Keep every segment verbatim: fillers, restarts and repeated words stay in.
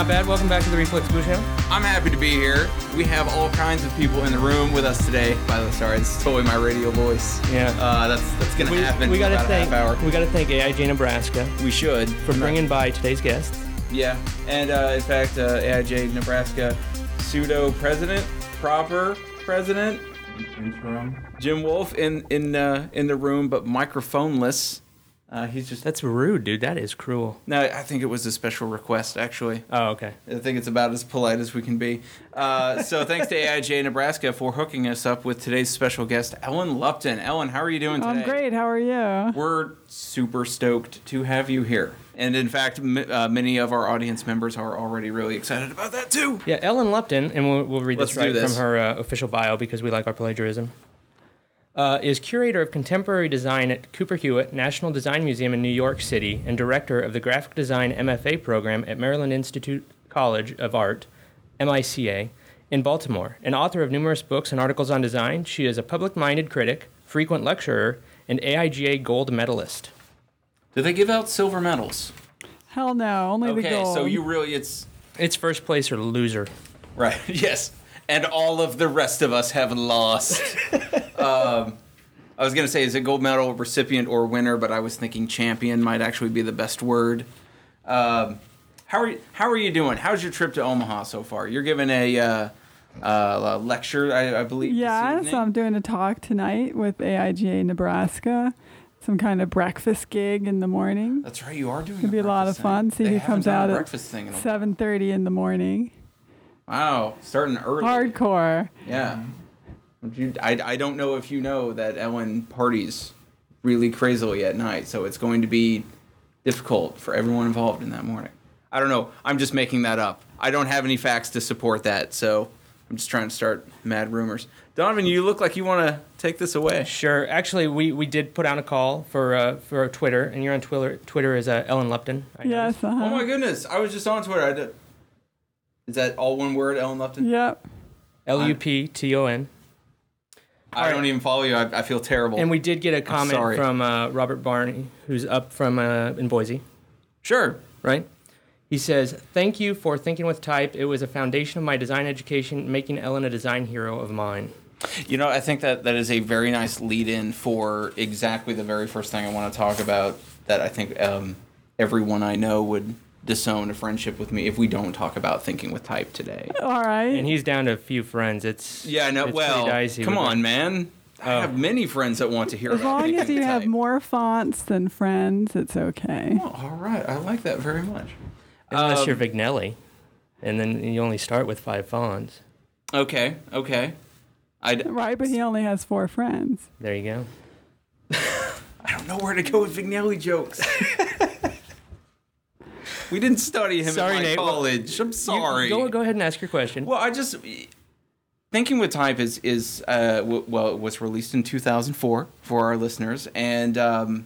not bad. Welcome back to the Reflex Blue Channel. I'm happy to be here. We have all kinds of people in the room with us today. By the way, sorry, it's totally my radio voice. Yeah. Uh, that's that's gonna we, happen we for gotta about thank, a half hour. We got to thank A I J Nebraska We should. for bringing by today's guests. Yeah, and uh, in fact, uh, A I J Nebraska pseudo president, proper president, Interim. Jim Wolf in in uh, in the room, but microphoneless. Uh, he's just. That's rude, dude. That is cruel. No, I think it was a special request, actually. Oh, okay. I think it's about as polite as we can be. Uh, so thanks to A I J Nebraska for hooking us up with today's special guest, Ellen Lupton. Ellen, how are you doing today? I'm great. How are you? We're super stoked to have you here. And in fact, m- uh, many of our audience members are already really excited about that too. Yeah, Ellen Lupton, and we'll, we'll read Let's this right do this. from her uh, official bio because we like our plagiarism. Uh, is curator of contemporary design at Cooper Hewitt National Design Museum in New York City and director of the graphic design M F A program at Maryland Institute College of Art, M I C A, in Baltimore. An author of numerous books and articles on design, she is a public-minded critic, frequent lecturer, and A I G A gold medalist. Do they give out silver medals? Hell no, only the Okay, gold. so you really, it's... It's first place or loser. Right, yes. And all of the rest of us have lost. um, I was going to say, is it gold medal recipient or winner, but I was thinking champion might actually be the best word. Um, how are you, how are you doing? How's your trip to Omaha so far? You're giving a, uh, uh, a lecture, I, I believe. Yeah, this so I'm doing a talk tonight with A I G A Nebraska. Some kind of breakfast gig in the morning. That's right, you are doing. It'll be a lot of fun. See who comes out at seven thirty in the morning. Wow, starting early. Hardcore. Yeah. You, I, I don't know if you know that Ellen parties really crazily at night, so it's going to be difficult for everyone involved in that morning. I don't know. I'm just making that up. I don't have any facts to support that, so I'm just trying to start mad rumors. Donovan, you look like you want to take this away. Sure. Actually, we, we did put out a call for uh, for Twitter, and you're on Twitter. Twitter is uh, Ellen Lupton. I Yes. noticed. Uh-huh. Oh my goodness. I was just on Twitter. I did. Is that all one word, Ellen Lupton? Yep. L U P T O N. I don't even follow you. I, I feel terrible. And we did get a comment sorry. from uh, Robert Barney, who's up from uh, in Boise, Sure. right? He says, "Thank you for thinking with type. It was a foundation of my design education, making Ellen a design hero of mine." You know, I think that that is a very nice lead-in for exactly the very first thing I want to talk about that I think um, everyone I know would disown a friendship with me if we don't talk about thinking with type today. All right. And he's down to a few friends. It's Yeah, no, it's well, pretty dicey come with on, it. man. I Oh. have many friends that want to hear as about long thinking as you with have type. more fonts than friends, it's okay. Oh, all right, I like that very much. Unless Um, you're Vignelli, and then you only start with five fonts. Okay, okay. I Right, but he only has four friends. There you go. I don't know where to go with Vignelli jokes. We didn't study him Sorry, in my Nate. college. I'm sorry. You, go go ahead and ask your question. Well, I just thinking with type is is uh, w- well, it was released in two thousand four for our listeners, and um,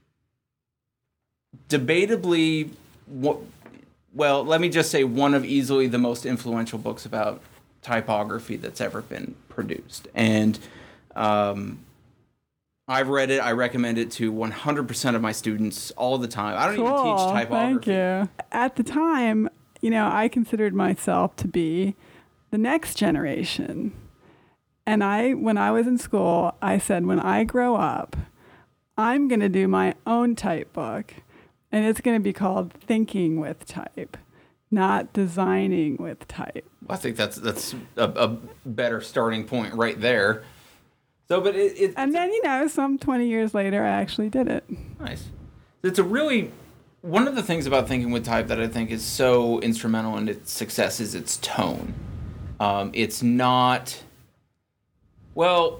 debatably, w- well, let me just say one of easily the most influential books about typography that's ever been produced, and um, I've read it. I recommend it to one hundred percent of my students all the time. I don't Cool. even teach typography. Thank you. At the time, you know, I considered myself to be the next generation. And I, when I was in school, I said, when I grow up, I'm going to do my own type book. And it's going to be called Thinking with Type, not Designing with Type. I think that's that's a, a better starting point right there. So, but it, it And then, you know, some twenty years later, I actually did it. nice. It's a really one of the things about thinking with type that I think is so instrumental in its success is its tone. Um, it's not well.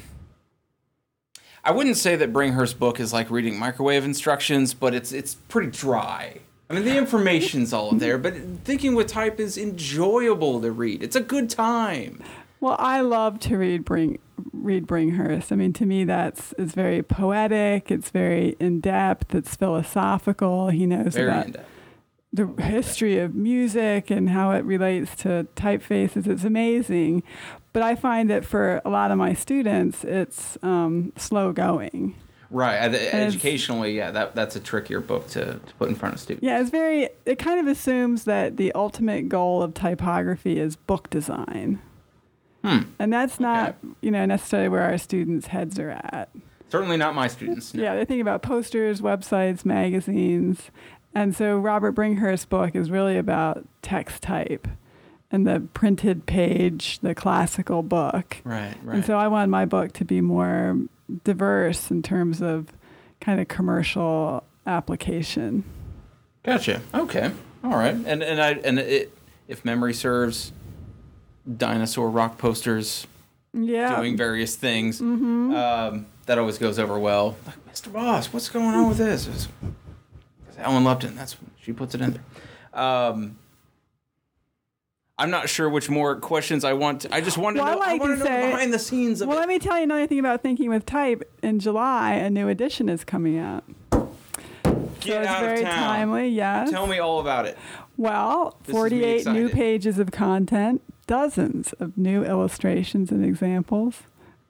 I wouldn't say that Bringhurst's book is like reading microwave instructions, but it's it's pretty dry. I mean, the information's all there, but thinking with type is enjoyable to read. It's a good time. Well, I love to read Bring read Bringhurst. I mean, to me, that's it's very poetic. It's very in depth. It's philosophical. He knows Very about in-depth. the history of music and how it relates to typefaces. It's amazing. But I find that for a lot of my students, it's um, slow going. Right. Uh, the- And it's- Educationally, yeah, that that's a trickier book to, to put in front of students. Yeah, it's very, it kind of assumes that the ultimate goal of typography is book design. Hmm. And that's not, Okay. you know, necessarily where our students' heads are at. Certainly not my students. no. Yeah, they're thinking about posters, websites, magazines. And so Robert Bringhurst's book is really about text type and the printed page, the classical book. Right, right. And so I wanted my book to be more diverse in terms of kind of commercial application. Gotcha. Okay. All right. And and I and it, if memory serves, dinosaur rock posters Yeah. doing various things. Mm-hmm. Um, that always goes over well. Like, Mister Boss, what's going on with this? It's, it's Ellen Lupton. That's she puts it in there. Um, I'm not sure which more questions I want. To, I just want to Well, I know. I like want to to know say- behind the scenes of Well, it. let me tell you another thing about Thinking with Type. In July, a new edition is coming out. Get so it's out very of town. timely, yes. Tell me all about it. Well, This is me forty-eight new excited. pages of content, dozens of new illustrations and examples.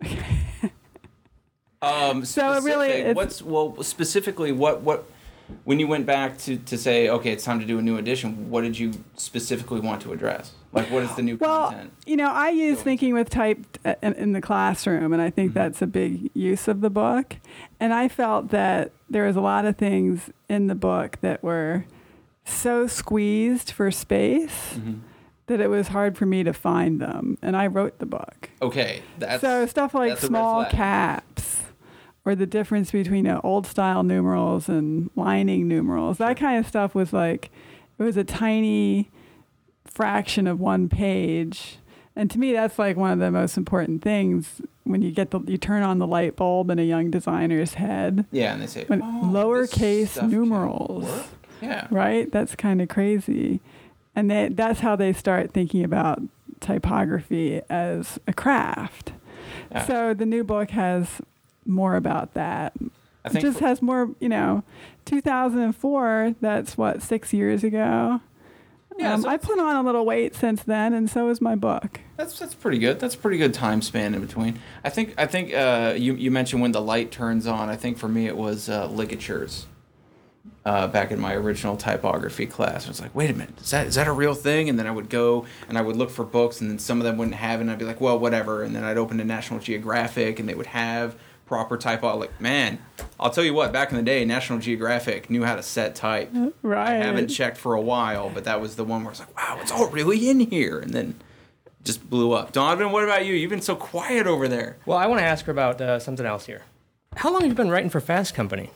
Um, So it really- specific- it's- what's well specifically what what when you went back to, to say okay it's time to do a new edition, what did you specifically want to address? Like what is the new Well, content? you know, I use Going. Thinking with Type uh, in, in the classroom, and I think Mm-hmm. that's a big use of the book. And I felt that there was a lot of things in the book that were so squeezed for space Mhm. that it was hard for me to find them. And I wrote the book. Okay, that's so stuff like that's a red small flag. caps or the difference between uh, old style numerals and lining numerals, that kind of stuff was like, it was a tiny fraction of one page. And to me, that's like one of the most important things when you get the, you turn on the light bulb in a young designer's head. Yeah, and they say When oh, this lowercase stuff can numerals. work. Yeah. Right? That's kind of crazy. And they, that's how they start thinking about typography as a craft. Yeah. So the new book has more about that. I It think just for- has more, you know, two thousand four, that's what, six years ago? Yeah, um, so I put on a little weight since then, and so is my book. That's that's pretty good. That's a pretty good time span in between. I think I think uh, you you mentioned when the light turns on. I think for me it was uh, ligatures. Uh, back in my original typography class, I was like, "Wait a minute, is that is that a real thing?" And then I would go and I would look for books, and then some of them wouldn't have it. And I'd be like, "Well, whatever." And then I'd open to National Geographic, and they would have proper typo. Like, man, I'll tell you what. Back in the day, National Geographic knew how to set type. Right. I haven't checked for a while, but that was the one where I was like, "Wow, it's all really in here," and then just blew up. Donovan, what about you? You've been so quiet over there. Well, I want to ask her about uh, something else here. How long have you been writing for Fast Company?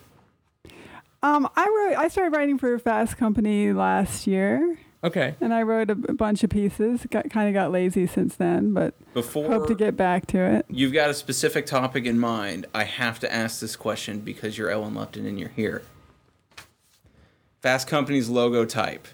Um, I wrote. I started writing for Fast Company last year, Okay. and I wrote a, b- bunch of pieces. Got kind of got lazy since then, but Before hope to get back to it. you've got a specific topic in mind, I have to ask this question because you're Ellen Lupton and you're here. Fast Company's logo type.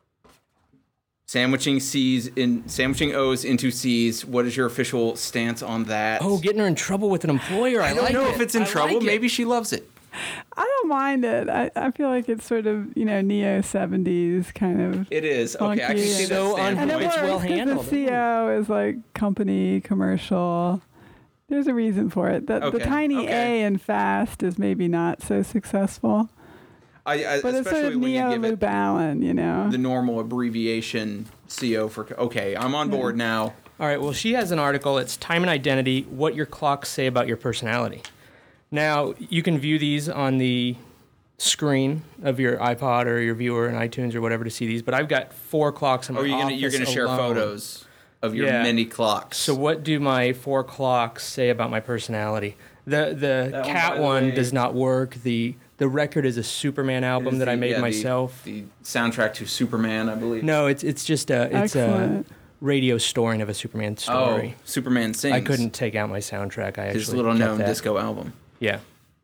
Sandwiching C's in sandwiching O's into C's. What is your official stance on that? Oh, getting her in trouble with an employer. I, I don't like know it. if it's in I trouble. like it. Maybe she loves it. I don't mind it. I, I feel like it's sort of, you know, neo seventies kind of. It is. Okay, I can Funky see and- that So standpoint. And it It's works well 'cause handled. the C O is like company, commercial. There's a reason for it. The, Okay, the tiny okay. A in fast is maybe not so successful. I, I, But it's especially sort of when you neo give Lou it Ballin, you know? the normal abbreviation C O for. Okay, I'm on board now. All right, well, she has an article. It's Time and Identity, What Your Clocks Say About Your Personality. Now, you can view these on the screen of your iPod or your viewer in iTunes or whatever to see these, but I've got four clocks in my Or are you gonna office you're gonna share alone. photos of your Yeah. mini clocks? So what do my four clocks say about my personality? The the That one, cat by the one way- does not work. The the record is a Superman It album is that the- I made yeah, the- myself. The, soundtrack to Superman, I believe. No, it's it's just a it's a Excellent. radio storing of a Superman story. Oh, Superman sings. I couldn't take out my soundtrack. I actually His little kept known that. disco album. Yeah.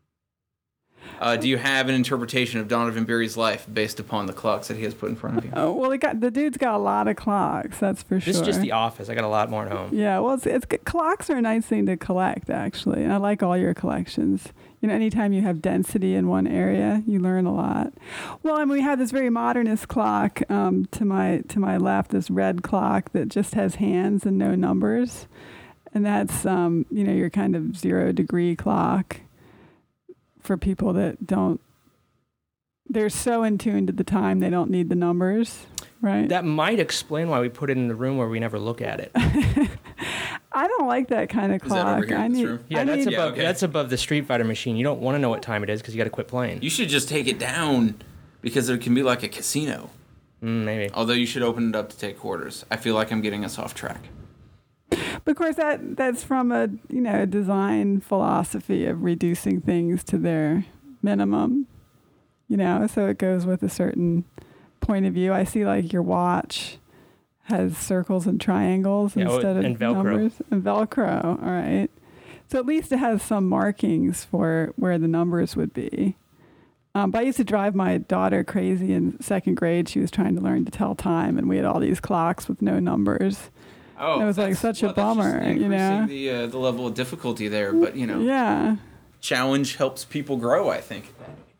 Uh, do you have an interpretation of Donovan Beery's life based upon the clocks that he has put in front of you? Oh, well, it got, the dude's got a lot of clocks, that's for This sure. is just the office. I got a lot more at home. Yeah, well, it's, it's clocks are a nice thing to collect, actually. And I like all your collections. You know, anytime you have density in one area, you learn a lot. Well, and we have this very modernist clock um, to my to my left, this red clock that just has hands and no numbers, and that's um, you know your kind of zero degree clock for people that don't, they're so in tune to the time they don't need the numbers, right? That might explain why we put it in the room where we never look at it. I don't like that kind of Is that over clock. here I in this need, room? Yeah, I that's need, above okay. that's above the Street Fighter machine. You don't want to know what time it is because you got to quit playing. You should just take it down because there can be like a casino. Mm, maybe. Although you should open it up to take quarters. I feel like I'm getting us off track. But of course, that that's from a you know design philosophy of reducing things to their minimum. You know, so it goes with a certain point of view. I see like your watch has circles and triangles Yeah, oh, instead of and Velcro. numbers and Velcro. All right, so at least it has some markings for where the numbers would be. Um, but I used to drive my daughter crazy in second grade. She was trying to learn to tell time, and we had all these clocks with no numbers. Oh, It was, like, that's- such a well, that's just bummer, you increasing know? the uh, the level of difficulty there, but you know, Yeah. challenge helps people grow. I think.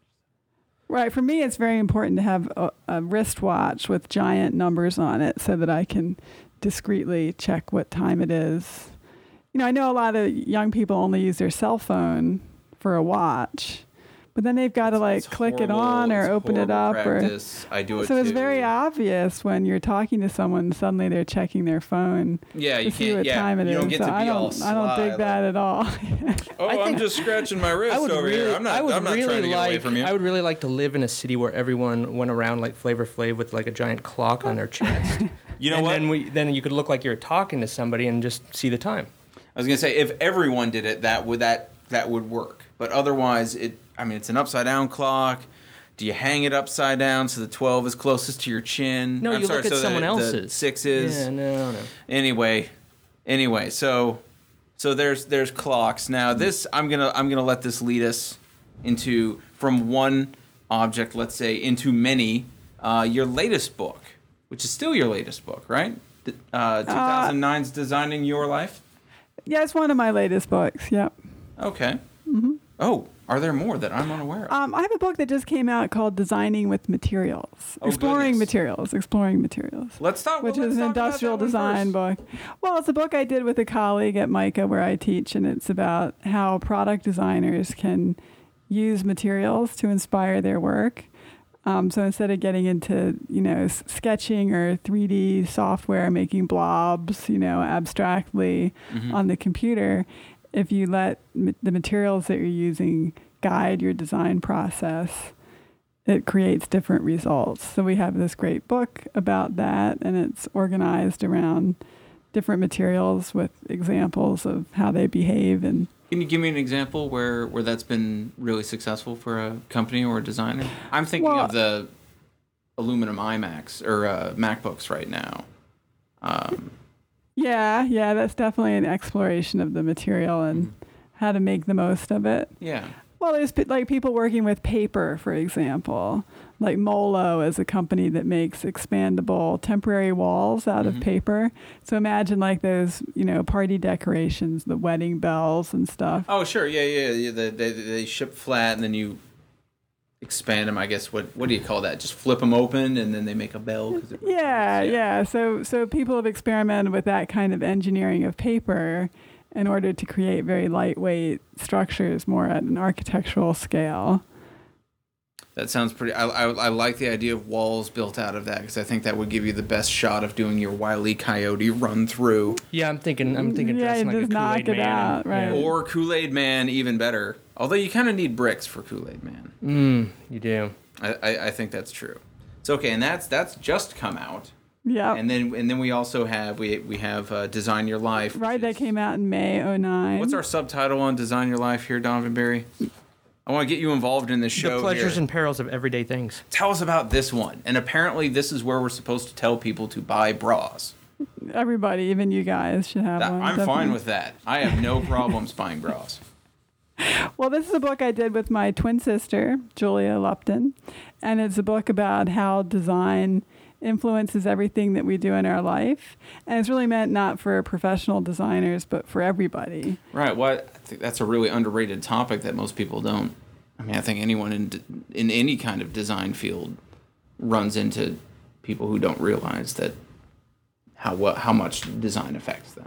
Right. For me, it's very important to have a, a wristwatch with giant numbers on it so that I can discreetly check what time it is. You know, I know a lot of young people only use their cell phone for a watch, but then they've got to like It's click it horrible- on or it's open it horrible up. practice. I do Or it so it's too. very obvious when you're talking to someone, suddenly they're checking their phone Yeah, to you see can't. what Yeah, time it you is. don't get so to be I all don't, I don't sly, dig like, that at all. Oh, I I'm think- just scratching my wrist I would over really, here. I'm not. I would I'm not really trying to get like, away from you. I would really like to live in a city where everyone went around like Flavor Flav with like a giant clock on their chest. you know and what? Then we, then you could look like you're talking to somebody and just see the time. I was gonna say if everyone did it, that would that that would work. But otherwise, it. I mean, it's an upside down clock. Do you hang it upside down so the twelve is closest to your chin? No, I'm you sorry, look at so someone the, else's. The six is. Yeah, no, no. Anyway, anyway, so so there's there's clocks. Now this I'm gonna I'm gonna let this lead us into from one object, let's say, into many. Uh, your latest book, which is still your latest book, right? D- Uh, two thousand nine's Designing Your Life. Yeah, it's one of my latest books. Yep. Okay. Mm-hmm. Oh, are there more that I'm unaware of? Um, I have a book that just came out called Designing with Materials. Oh, exploring goodness. materials. Exploring materials. Let's talk. Which well, is let's an talk about industrial that one design first. book. Well, it's a book I did with a colleague at MICA where I teach, and it's about how product designers can use materials to inspire their work. Um, so instead of getting into, you know, s- sketching or three D software, making blobs, you know, abstractly Mhm. on the computer, if you let m- the materials that you're using guide your design process, it creates different results. So we have this great book about that, and it's organized around different materials with examples of how they behave. And Can you give me an example where, where that's been really successful for a company or a designer? I'm thinking Well- of the aluminum iMacs or uh, MacBooks right now. Um, yeah, yeah, that's definitely an exploration of the material and how to make the most of it. yeah. Well, there's pe- like people working with paper, for example. Like Molo is a company that makes expandable temporary walls out Mhm. of paper. So imagine like those, you know, party decorations, the wedding bells and stuff. Oh, sure. Yeah, yeah. yeah. They, they, they ship flat and then you expand them. I guess what what do you call that? Just flip them open and then they make a bell. 'cause it Yeah, rotates. yeah. So so people have experimented with that kind of engineering of paper in order to create very lightweight structures more at an architectural scale. That sounds pretty. I, I, I like the idea of walls built out of that because I think that would give you the best shot of doing your Wile E. Coyote run through. Yeah, I'm thinking. I'm thinking Yeah, dressing like a just knock Kool-Aid it man. out, right. Yeah. Or Kool-Aid Man, even better. Although you kind of need bricks for Kool-Aid Man. Mm, you do. I, I, I think that's true. So okay, and that's that's just come out, Yeah. and then and then we also have we we have uh, Design Your Life. Right, which that is- came out in May oh nine. What's our subtitle on Design Your Life here, Donovan Berry? I want to get you involved in this show. The pleasures here. and perils of everyday things. Tell us about this one. And apparently, this is where we're supposed to tell people to buy bras. Everybody, even you guys, should have That- one. I'm definitely. fine with that. I have no problems buying bras. Well, this is a book I did with my twin sister, Julia Lupton, and it's a book about how design influences everything that we do in our life. And it's really meant not for professional designers, but for everybody. Right. Well, I think that's a really underrated topic that most people don't. I mean, I think anyone in in any kind of design field runs into people who don't realize that how what how much design affects them.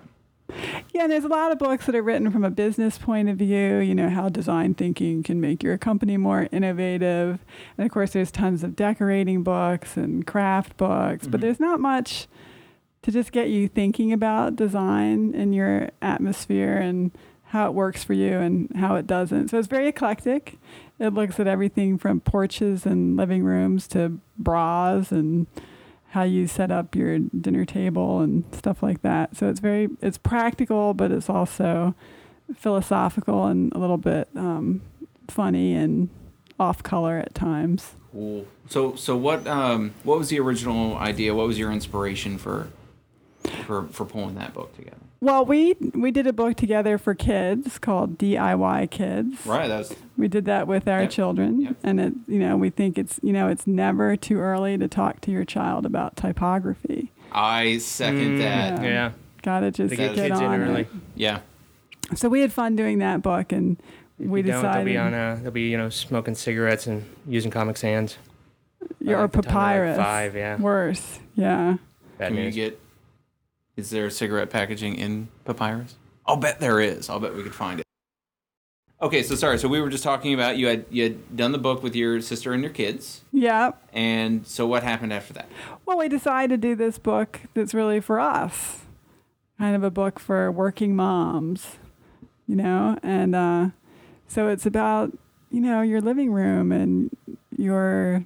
Yeah, and there's a lot of books that are written from a business point of view, you know, how design thinking can make your company more innovative. And of course, there's tons of decorating books and craft books, mm-hmm. but there's not much to just get you thinking about design and your atmosphere and how it works for you and how it doesn't. So it's very eclectic. It looks at everything from porches and living rooms to bras and how you set up your dinner table and stuff like that. So it's very, it's practical, but it's also philosophical and a little bit um, funny and off color at times. Cool. So, so what, um, what was the original idea? What was your inspiration for, for, for pulling that book together? Well, we we did a book together for kids called D I Y Kids. Right. That's. We did that with our yep. children, yep. and it you know we think it's you know it's never too early to talk to your child about typography. I second mm, that. Yeah. yeah. Gotta just to get, get kids on in early. it. Yeah. So we had fun doing that book, and if we you don't, decided they'll be on a, they'll be you know smoking cigarettes and using Comic Sans. Or uh, papyrus. Like five, yeah. Worse, yeah. Can Bad news. you get? Is there cigarette packaging in papyrus? I'll bet there is. I'll bet we could find it. Okay, so sorry. So we were just talking about you had you had done the book with your sister and your kids. Yeah. And so what happened after that? Well, we decided to do this book that's really for us, kind of a book for working moms, you know, and uh, so it's about you know your living room and your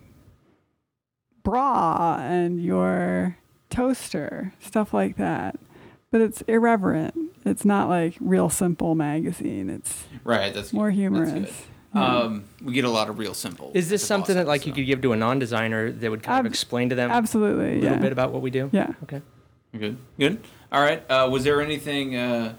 bra and your toaster, stuff like that. But it's irreverent. It's not like Real Simple magazine. It's right. That's more good. humorous. That's good. Yeah. Um, we get a lot of Real Simple. Is this something that like so. you could give to a non-designer that would kind Ab- of explain to them Absolutely, a little yeah. bit about what we do? Yeah. Okay. Good. Good. All right. Uh, was there anything? Uh,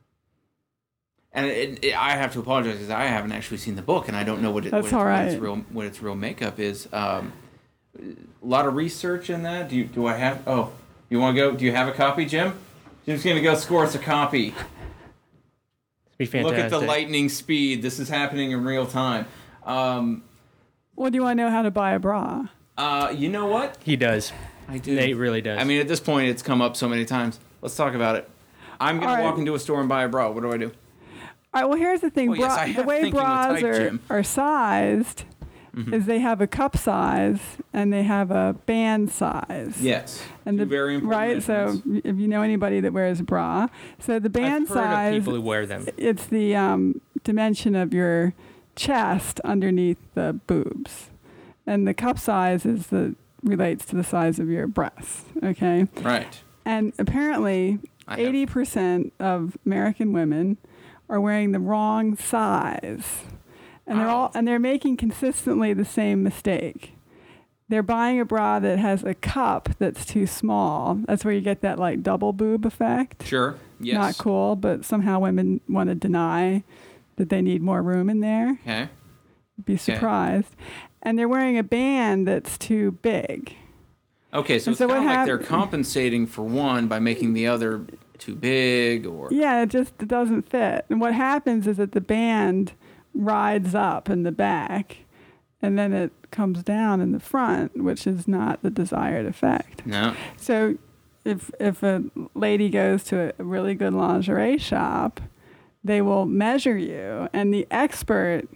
and it, it, I have to apologize because I haven't actually seen the book and I don't know what it, That's what, all it, right. what its real what its real makeup is. Um, a lot of research in that. Do you, do I have? Oh, you want to go? Do you have a copy, Jim? Jim's gonna go score us a copy. It'd be fantastic. Look at the lightning speed. This is happening in real time. Um, Well, do you want to know how to buy a bra? uh, you know what? He does. I do. Nate really does. I mean, at this point, it's come up so many times. Let's talk about it. I'm gonna All right. walk into a store and buy a bra. What do I do? All right, well, here's the thing. Well, yes, Bra- I the have way thinking with bras type, are, Jim. are sized Mm-hmm. is they have a cup size and they have a band size. Yes. And Two the, very important right, so measurements. if you know anybody that wears a bra, so the band I've heard size, of people who wear them. it's the um, dimension of your chest underneath the boobs, and the cup size is the relates to the size of your breasts. Okay. Right. And apparently, I have- eighty percent of American women are wearing the wrong size. And they're Wow. all and they're making consistently the same mistake. They're buying a bra that has a cup that's too small. That's where you get that like double boob effect. Sure. Yes. Not cool, but somehow women want to deny that they need more room in there. Okay. Be surprised. And they're wearing a band that's too big. Okay, so And it's so kind of what like hap- they're compensating for one by making the other too big, or Yeah, it just it doesn't fit. And what happens is that the band rides up in the back and then it comes down in the front, which is not the desired effect. no. So if if a lady goes to a really good lingerie shop, they will measure you, and the expert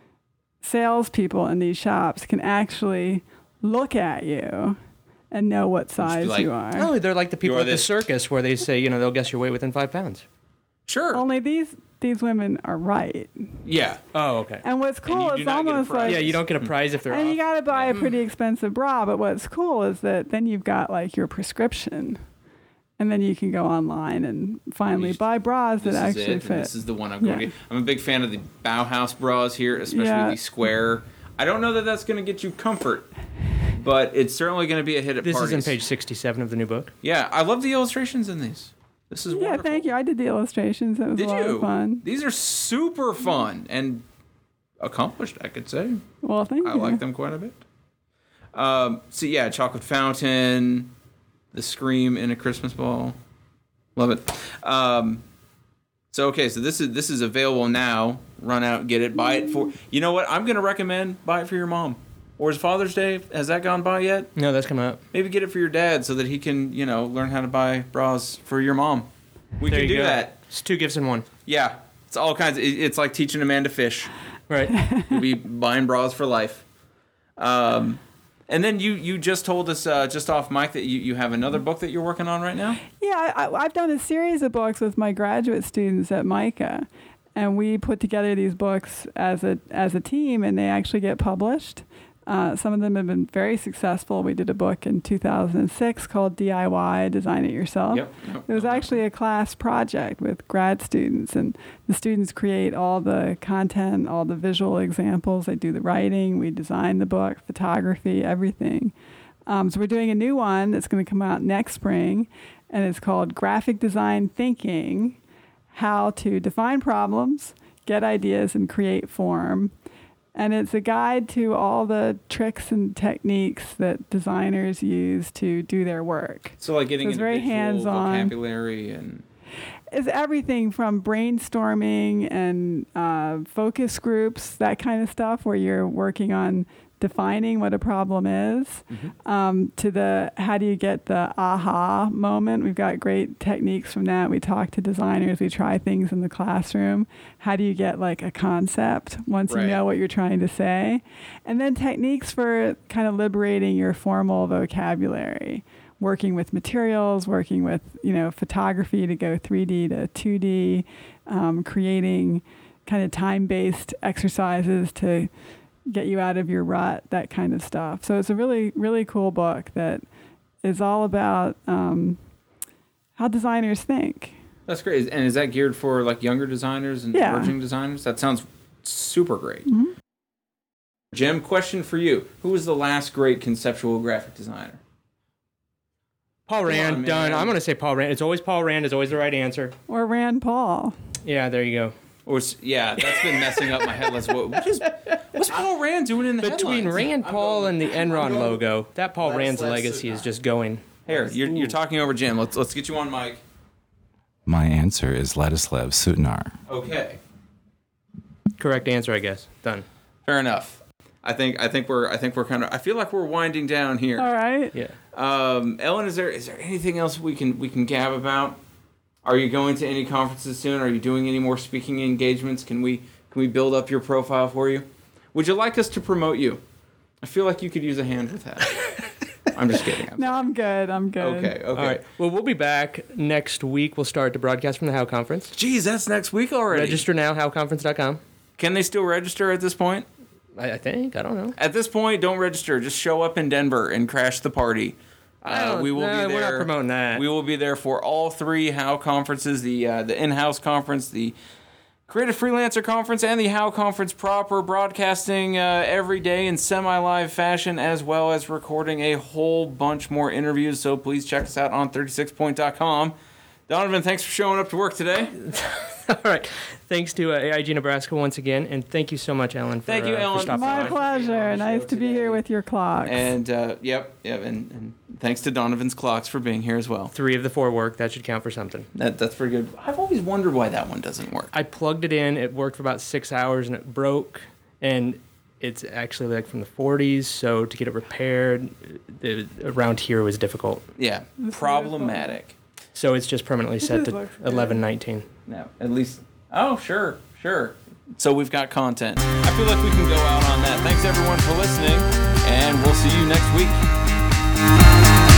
salespeople in these shops can actually look at you and know what size like- you are. Oh, they're like the people You are at the this- circus where they say, you know, they'll guess your weight within five pounds. Sure. Only these these women are right. yeah. Oh, okay. And what's you cool do is not get a almost prize. like Yeah, you don't get a prize if they're and you off. got to buy a pretty expensive bra, but what's cool is that then you've got like your prescription, and then you can go online and finally These- buy bras This that is actually it. fit. This is the one I'm going to Yeah. get. I'm a big fan of the Bauhaus bras here, especially Yeah. the square. I don't know that that's going to get you comfort, but it's certainly going to be a hit at This parties. is on page sixty-seven of the new book. Yeah, I love the illustrations in these. This is yeah, wonderful. thank you. I did the illustrations. It was Did a lot you? of fun. These are super fun and accomplished, I could say. Well, thank I you. like them quite a bit. Um, so yeah, chocolate fountain, the scream in a Christmas ball, love it. Um, so okay, so this is this is available now. Run out, and get it, buy it for. You know what? I'm gonna recommend buy it for your mom. Or is Father's Day? Has that gone by yet? No, that's coming up. Maybe get it for your dad so that he can, you know, learn how to buy bras for your mom. We There can you do go. that. It's two gifts in one. Yeah, it's all kinds. Of, it- it's like teaching a man to fish. Right. You'll be buying bras for life. Um, and then you you just told us uh, just off mic that you, you have another book that you're working on right now. Yeah, I, I've done a series of books with my graduate students at MICA, and we put together these books as a as a team, and they actually get published. Uh, some of them have been very successful. We did a book in two thousand six called D I Y, Design It Yourself. Yep. yep. It was actually a class project with grad students, and the students create all the content, all the visual examples. They do the writing. We design the book, photography, everything. Um, so we're doing a new one that's going to come out next spring, and it's called Graphic Design Thinking: How to Define Problems, Get Ideas, and Create Form. And it's a guide to all the tricks and techniques that designers use to do their work. So like getting So it's into very visual hands-on. vocabulary and It's everything from brainstorming and uh, focus groups, that kind of stuff, where you're working on defining what a problem is, Mhm. um, to the how do you get the aha moment. We've got great techniques from that. We talk to designers. We try things in the classroom. How do you get like a concept once Right. you know what you're trying to say? And then techniques for kind of liberating your formal vocabulary, working with materials, working with, you know, photography to go three D to two D, um, creating kind of time-based exercises to get you out of your rut, that kind of stuff. So it's a really, really cool book that is all about um, how designers think. that's great. And is that geared for like younger designers and Yeah. emerging designers? That sounds super great. Mhm. Jim, question for you: who was the last great conceptual graphic designer? Paul Come Rand, on, done. man. I'm going to say Paul Rand. It's always Paul Rand is always the right answer. Or Rand Paul. Yeah, there you go. Or s- yeah, that's been messing up my headlines. What, what is what's Paul Rand doing in the Between headlines? Rand Paul and the Enron going- logo, that Paul Let's- Rand's let's legacy sit is down. just going. Here, you're, you're talking over Jim. Let's let's get you on mic. My answer is Ladislav Sutnar. Okay, Correct answer, I guess. Done. fair enough. I think I think we're I think we're kind of I feel like we're winding down here. All right. Yeah. Um, Ellen, is there is there anything else we can we can gab about? Are you going to any conferences soon? Are you doing any more speaking engagements? Can we can we build up your profile for you? Would you like us to promote you? I feel like you could use a hand with that. I'm just kidding. I'm No, I'm good. I'm good. Okay, okay. All right. Well, we'll be back next week. We'll start to broadcast from the How Conference. Geez, that's next week already. Register now, how conference dot com. Can they still register at this point? I, I think. I don't know. At this point, don't register. Just show up in Denver and crash the party. I Uh, don't- we will no, be there. we're not promoting that. We will be there for all three How conferences: the uh, the in-house conference, the Creative Freelancer Conference, and the How Conference proper, broadcasting uh, every day in semi-live fashion, as well as recording a whole bunch more interviews. So please check us out on thirty-six point dot com. Donovan, thanks for showing up to work today. All right. Thanks to uh, A I G Nebraska once again, and thank you so much, Ellen. For, Thank you, uh, for Ellen. stopping My by. pleasure. Nice to be here with your clocks. And uh, yep, yep, and, and thanks to Donovan's clocks for being here as well. Three of the four work. That should count for something. That that's pretty good. I've always wondered why that one doesn't work. I plugged it in. It worked for about six hours, and it broke. And it's actually like from the forties, so to get it repaired, it, around here was difficult. Yeah, problematic. So it's just permanently set does to look good. eleven nineteen. No, at least. Oh, sure, sure. So we've got content. I feel like we can go out on that. Thanks everyone for listening, and we'll see you next week.